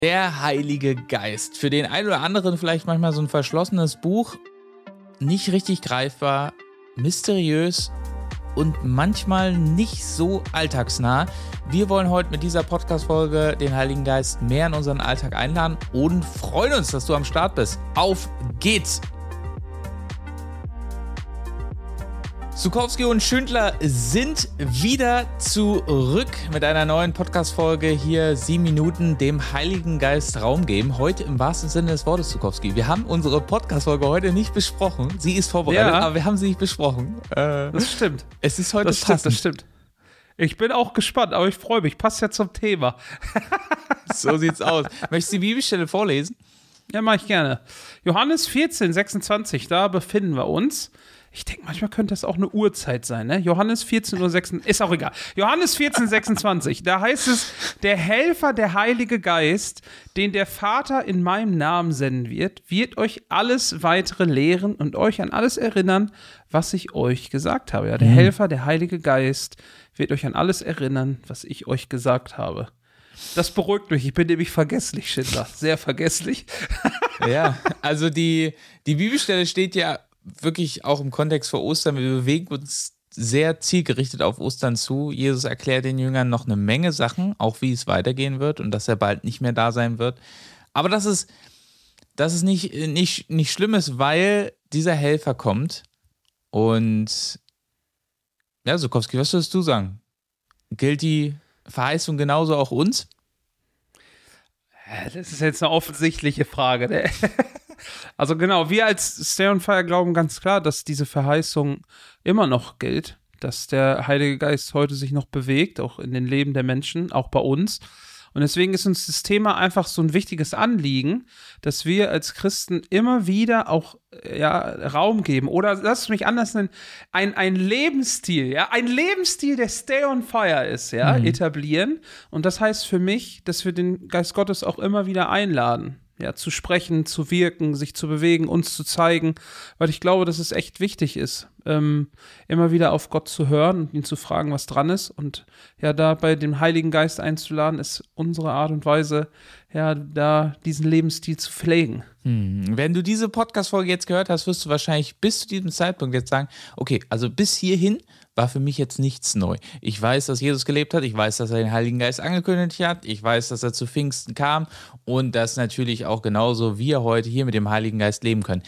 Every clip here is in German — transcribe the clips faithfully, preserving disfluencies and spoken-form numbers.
Der Heilige Geist. Für den einen oder anderen vielleicht manchmal so ein verschlossenes Buch, nicht richtig greifbar, mysteriös und manchmal nicht so alltagsnah. Wir wollen heute mit dieser Podcast-Folge den Heiligen Geist mehr in unseren Alltag einladen und freuen uns, dass du am Start bist. Auf geht's! Zukowski und Schündler sind wieder zurück mit einer neuen Podcast-Folge hier, sieben Minuten dem Heiligen Geist Raum geben. Heute im wahrsten Sinne des Wortes, Zukowski. Wir haben unsere Podcast-Folge heute nicht besprochen. Sie ist vorbereitet, ja, aber wir haben sie nicht besprochen. Äh, das stimmt. Es ist heute das stimmt, das stimmt. Ich bin auch gespannt, aber ich freue mich. Passt ja zum Thema. So sieht's aus. Möchtest du die Bibelstelle vorlesen? Ja, mache ich gerne. Johannes vierzehn, sechsundzwanzig, da befinden wir uns. Ich denke, manchmal könnte das auch eine Uhrzeit sein, ne? Johannes vierzehn Uhr sechsundzwanzig, ist auch egal. Johannes vierzehn, sechsundzwanzig, da heißt es, der Helfer, der Heilige Geist, den der Vater in meinem Namen senden wird, wird euch alles weitere lehren und euch an alles erinnern, was ich euch gesagt habe. Ja, der mhm. Helfer, der Heilige Geist, wird euch an alles erinnern, was ich euch gesagt habe. Das beruhigt mich, ich bin nämlich vergesslich, Schindler, sehr vergesslich. Ja, also die, die Bibelstelle steht ja wirklich auch im Kontext vor Ostern. Wir bewegen uns sehr zielgerichtet auf Ostern zu. Jesus erklärt den Jüngern noch eine Menge Sachen, auch wie es weitergehen wird und dass er bald nicht mehr da sein wird. Aber das ist, das ist nicht, nicht, nicht schlimm ist, weil dieser Helfer kommt. Und ja, Zukowski, was würdest du sagen? Gilt die Verheißung genauso auch uns? Das ist jetzt eine offensichtliche Frage, ne? Also genau, wir als Stay on Fire glauben ganz klar, dass diese Verheißung immer noch gilt, dass der Heilige Geist heute sich noch bewegt, auch in den Leben der Menschen, auch bei uns. Und deswegen ist uns das Thema einfach so ein wichtiges Anliegen, dass wir als Christen immer wieder auch ja, Raum geben. Oder lass es mich anders nennen, ein, ein Lebensstil, ja, ein Lebensstil, der Stay on Fire ist, ja, mhm. etablieren. Und das heißt für mich, dass wir den Geist Gottes auch immer wieder einladen. Ja, zu sprechen, zu wirken, sich zu bewegen, uns zu zeigen, weil ich glaube, dass es echt wichtig ist, ähm, immer wieder auf Gott zu hören und ihn zu fragen, was dran ist und ja, da bei dem Heiligen Geist einzuladen, ist unsere Art und Weise, ja, da diesen Lebensstil zu pflegen. Hm. Wenn du diese Podcast-Folge jetzt gehört hast, wirst du wahrscheinlich bis zu diesem Zeitpunkt jetzt sagen, okay, also bis hierhin war für mich jetzt nichts neu. Ich weiß, dass Jesus gelebt hat, ich weiß, dass er den Heiligen Geist angekündigt hat, ich weiß, dass er zu Pfingsten kam und dass natürlich auch genauso wir heute hier mit dem Heiligen Geist leben können.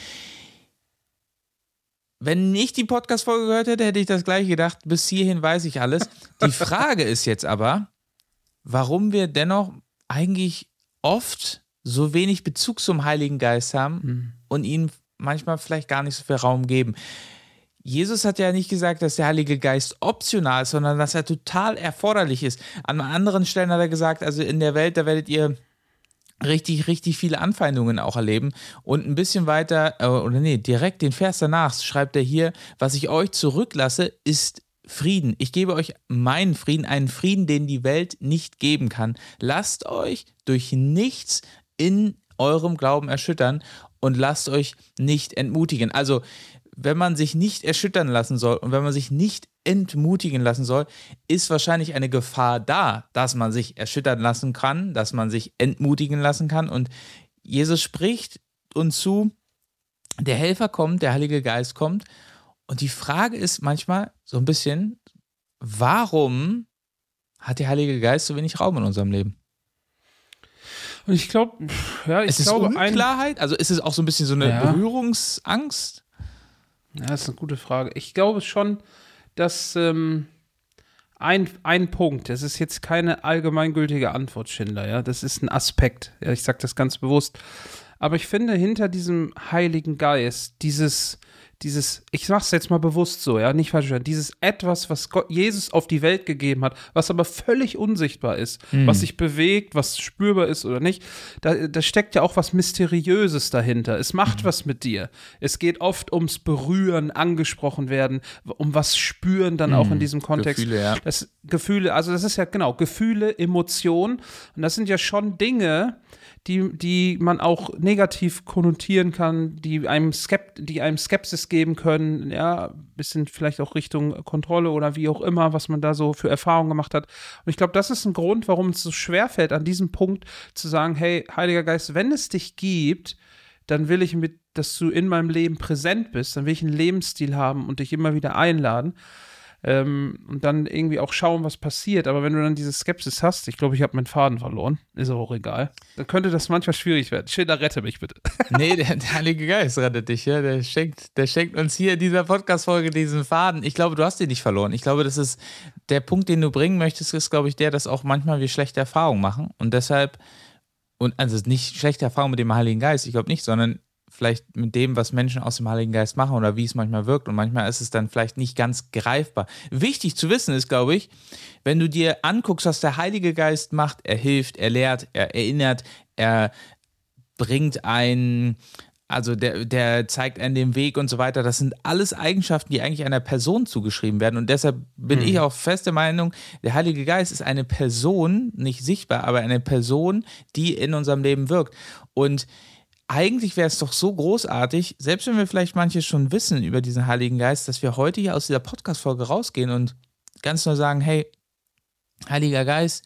Wenn ich die Podcast-Folge gehört hätte, hätte ich das gleiche gedacht, bis hierhin weiß ich alles. Die Frage ist jetzt aber, warum wir dennoch eigentlich oft so wenig Bezug zum Heiligen Geist haben mhm. und ihm manchmal vielleicht gar nicht so viel Raum geben. Jesus hat ja nicht gesagt, dass der Heilige Geist optional ist, sondern dass er total erforderlich ist. An anderen Stellen hat er gesagt, also in der Welt, da werdet ihr richtig, richtig viele Anfeindungen auch erleben. Und ein bisschen weiter, oder nee, direkt den Vers danach schreibt er hier, was ich euch zurücklasse, ist Frieden. Ich gebe euch meinen Frieden, einen Frieden, den die Welt nicht geben kann. Lasst euch durch nichts in eurem Glauben erschüttern und lasst euch nicht entmutigen. Also, wenn man sich nicht erschüttern lassen soll und wenn man sich nicht entmutigen lassen soll, ist wahrscheinlich eine Gefahr da, dass man sich erschüttern lassen kann, dass man sich entmutigen lassen kann. Und Jesus spricht uns zu, der Helfer kommt, der Heilige Geist kommt. Und die Frage ist manchmal so ein bisschen, warum hat der Heilige Geist so wenig Raum in unserem Leben? Und ich glaube, ja, ich es ist glaube, Unklarheit, also ist es auch so ein bisschen so eine ja. Berührungsangst? Ja, das ist eine gute Frage. Ich glaube schon, dass ähm, ein, ein Punkt, das ist jetzt keine allgemeingültige Antwort, Schindler, ja, das ist ein Aspekt, ja, ich sage das ganz bewusst, aber ich finde, hinter diesem Heiligen Geist, dieses, dieses, ich mach's jetzt mal bewusst so, ja, nicht falsch verstanden, dieses Etwas, was Gott, Jesus auf die Welt gegeben hat, was aber völlig unsichtbar ist, mhm. was sich bewegt, was spürbar ist oder nicht, da, da steckt ja auch was Mysteriöses dahinter. Es macht mhm. was mit dir. Es geht oft ums Berühren, angesprochen werden, um was spüren dann mhm. auch in diesem Kontext. Gefühle, ja. Das, Gefühle, also das ist ja genau, Gefühle, Emotionen und das sind ja schon Dinge, die, die man auch negativ konnotieren kann, die einem, Skept, die einem Skepsis geben können, ja, ein bisschen vielleicht auch Richtung Kontrolle oder wie auch immer, was man da so für Erfahrungen gemacht hat. Und ich glaube, das ist ein Grund, warum es so schwerfällt, an diesem Punkt zu sagen, hey, Heiliger Geist, wenn es dich gibt, dann will ich, mit, dass du in meinem Leben präsent bist, dann will ich einen Lebensstil haben und dich immer wieder einladen. Ähm, und dann irgendwie auch schauen, was passiert. Aber wenn du dann diese Skepsis hast, ich glaube, ich habe meinen Faden verloren, ist auch egal, dann könnte das manchmal schwierig werden. Schilder, rette mich bitte. Nee, der, der Heilige Geist rettet dich, ja. Der schenkt, der schenkt uns hier in dieser Podcast-Folge diesen Faden. Ich glaube, du hast ihn nicht verloren. Ich glaube, das ist der Punkt, den du bringen möchtest, ist, glaube ich, der, dass auch manchmal wir schlechte Erfahrungen machen. Und deshalb, und also nicht schlechte Erfahrungen mit dem Heiligen Geist, ich glaube nicht, sondern vielleicht mit dem, was Menschen aus dem Heiligen Geist machen oder wie es manchmal wirkt. Und manchmal ist es dann vielleicht nicht ganz greifbar. Wichtig zu wissen ist, glaube ich, wenn du dir anguckst, was der Heilige Geist macht, er hilft, er lehrt, er erinnert, er bringt einen, also der, der zeigt einen den Weg und so weiter. Das sind alles Eigenschaften, die eigentlich einer Person zugeschrieben werden. Und deshalb bin mhm. ich auch fest der Meinung, der Heilige Geist ist eine Person, nicht sichtbar, aber eine Person, die in unserem Leben wirkt. Und eigentlich wäre es doch so großartig, selbst wenn wir vielleicht manches schon wissen über diesen Heiligen Geist, dass wir heute hier aus dieser Podcast-Folge rausgehen und ganz nur sagen, hey, Heiliger Geist,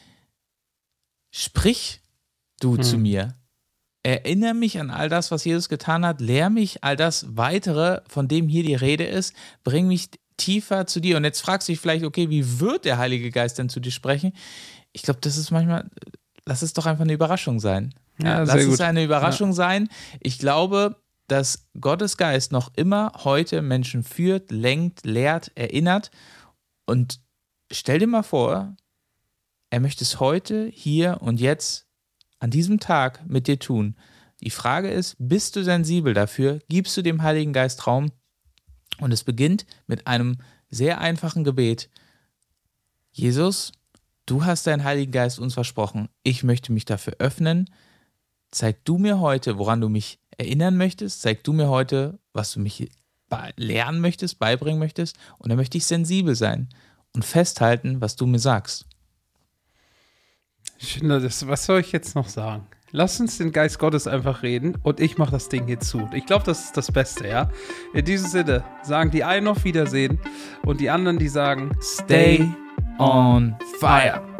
sprich du hm. zu mir. Erinnere mich an all das, was Jesus getan hat. Lehr mich all das Weitere, von dem hier die Rede ist. Bring mich tiefer zu dir. Und jetzt fragst du dich vielleicht, okay, wie wird der Heilige Geist denn zu dir sprechen? Ich glaube, das ist manchmal, lass es doch einfach eine Überraschung sein. Ja, lass es eine Überraschung ja. sein. Ich glaube, dass Gottes Geist noch immer heute Menschen führt, lenkt, lehrt, erinnert. Und stell dir mal vor, er möchte es heute, hier und jetzt, an diesem Tag mit dir tun. Die Frage ist, bist du sensibel dafür? Gibst du dem Heiligen Geist Raum? Und es beginnt mit einem sehr einfachen Gebet. Jesus, du hast deinen Heiligen Geist uns versprochen. Ich möchte mich dafür öffnen. Zeig du mir heute, woran du mich erinnern möchtest. Zeig du mir heute, was du mich lernen möchtest, beibringen möchtest. Und dann möchte ich sensibel sein und festhalten, was du mir sagst. Schindler, das, was soll ich jetzt noch sagen? Lass uns den Geist Gottes einfach reden und ich mache das Ding hier zu. Ich glaube, das ist das Beste, ja? In diesem Sinne sagen die einen auf Wiedersehen und die anderen, die sagen Stay on fire.